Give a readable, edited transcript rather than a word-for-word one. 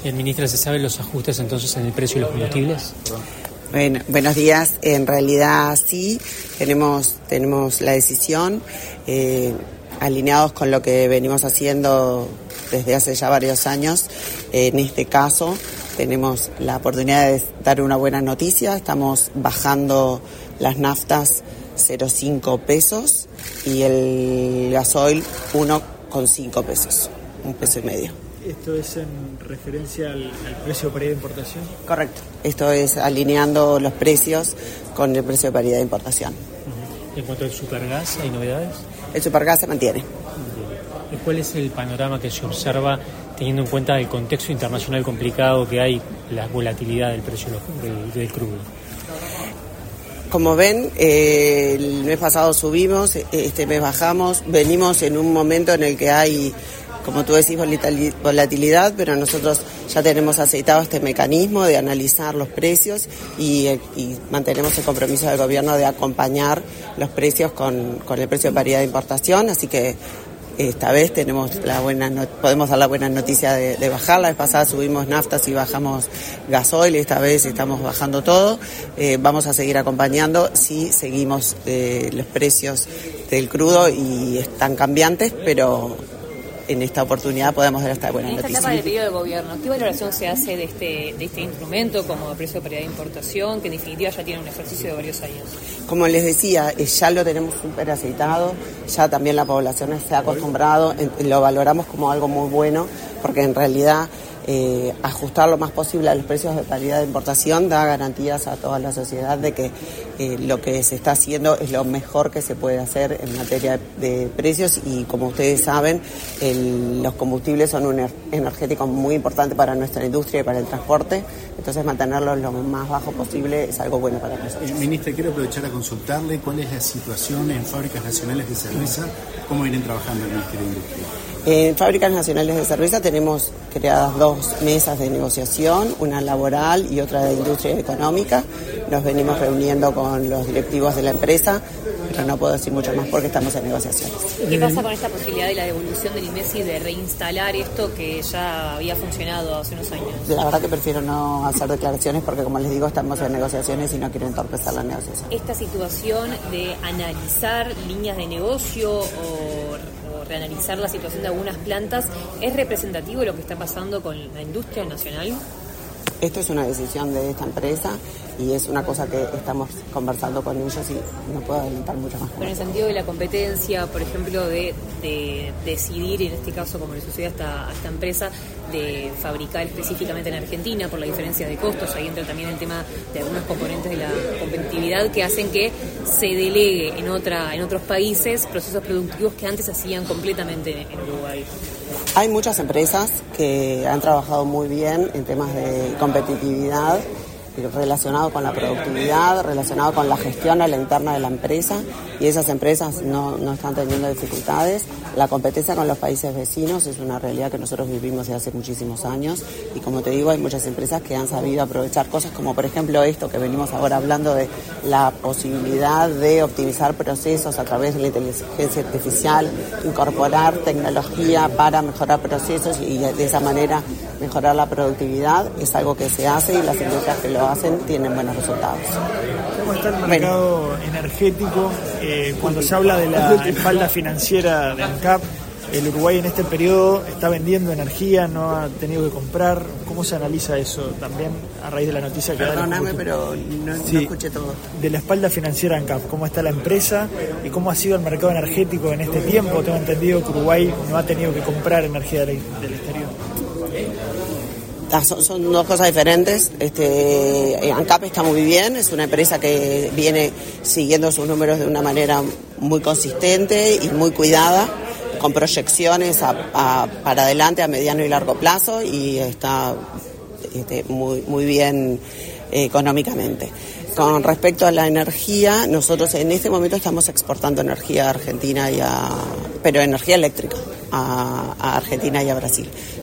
Ministra, ¿se saben los ajustes entonces en el precio de los combustibles? Bueno, buenos días. En realidad sí, tenemos la decisión, alineados con lo que venimos haciendo desde hace ya varios años. En este caso tenemos la oportunidad de dar una buena noticia. Estamos bajando las naftas 0,5 pesos y el gasoil 1,5 pesos, 1,5 pesos. ¿Esto es en referencia al precio de paridad de importación? Correcto. Esto es alineando los precios con el precio de paridad de importación. En cuanto al supergas, ¿hay novedades? El supergas se mantiene. ¿Y cuál es el panorama que se observa teniendo en cuenta el contexto internacional complicado que hay, la volatilidad del precio del crudo? Como ven, el mes pasado subimos, este mes bajamos, venimos en un momento en el que hay, como tú decís, volatilidad, pero nosotros ya tenemos aceitado este mecanismo de analizar los precios y mantenemos el compromiso del gobierno de acompañar los precios con el precio de paridad de importación, así que esta vez podemos dar la buena noticia de bajar. La vez pasada subimos naftas y bajamos gasoil, esta vez estamos bajando todo. Vamos a seguir acompañando si seguimos los precios del crudo y están cambiantes, pero en esta oportunidad podemos dar esta buena noticia. En esta etapa del periodo de gobierno, ¿qué valoración se hace de este instrumento como precio de paridad de importación, que en definitiva ya tiene un ejercicio de varios años? Como les decía, ya lo tenemos súper aceitado, ya también la población se ha acostumbrado, lo valoramos como algo muy bueno, porque en realidad ajustar lo más posible a los precios de paridad de importación da garantías a toda la sociedad de que lo que se está haciendo es lo mejor que se puede hacer en materia de precios y como ustedes saben, los combustibles son un energético muy importante para nuestra industria y para el transporte, entonces mantenerlos lo más bajo posible es algo bueno para nosotros. Ministra, quiero aprovechar a consultarle cuál es la situación en fábricas nacionales de cerveza, cómo vienen trabajando el Ministerio de Industria. En Fábricas Nacionales de Cerveza tenemos creadas 2 mesas de negociación, una laboral y otra de industria económica. Nos venimos reuniendo con los directivos de la empresa, pero no puedo decir mucho más porque estamos en negociaciones. ¿Qué pasa con esta posibilidad de la devolución del IMESI de reinstalar esto que ya había funcionado hace unos años? La verdad que prefiero no hacer declaraciones porque, como les digo, estamos en negociaciones y no quiero entorpecer la negociación. Esta situación de analizar líneas de negocio o reanalizar la situación de algunas plantas, ¿es representativo de lo que está pasando con la industria nacional? Esto es una decisión de esta empresa y es una cosa que estamos conversando con ellos y no puedo adelantar mucho más. Pero en el sentido de la competencia, por ejemplo, de decidir, en este caso como le sucede a esta empresa, de fabricar específicamente en Argentina por la diferencia de costos, ahí entra también el tema de algunos componentes de la competitividad que hacen que se delegue en otros países procesos productivos que antes hacían completamente en Uruguay. Hay muchas empresas que han trabajado muy bien en temas de competitividad relacionado con la productividad, relacionado con la gestión a la interna de la empresa y esas empresas no están teniendo dificultades. La competencia con los países vecinos es una realidad que nosotros vivimos desde hace muchísimos años y como te digo hay muchas empresas que han sabido aprovechar cosas como por ejemplo esto que venimos ahora hablando de la posibilidad de optimizar procesos a través de la inteligencia artificial, incorporar tecnología para mejorar procesos y de esa manera mejorar la productividad, es algo que se hace y las industrias que lo hacen tienen buenos resultados. ¿Cómo está el mercado energético? Cuando se habla de la espalda financiera de ANCAP, el Uruguay en este periodo está vendiendo energía, no ha tenido que comprar. ¿Cómo se analiza eso también a raíz de la noticia que Perdóname, pero no escuché todo. De la espalda financiera ANCAP, ¿cómo está la empresa y cómo ha sido el mercado energético en este tiempo? Tengo entendido que Uruguay no ha tenido que comprar energía del exterior. Son 2 cosas diferentes. ANCAP está muy bien, es una empresa que viene siguiendo sus números de una manera muy consistente y muy cuidada, con proyecciones para adelante a mediano y largo plazo y está muy bien económicamente. Con respecto a la energía, nosotros en este momento estamos exportando energía a Argentina pero energía eléctrica a Argentina y a Brasil.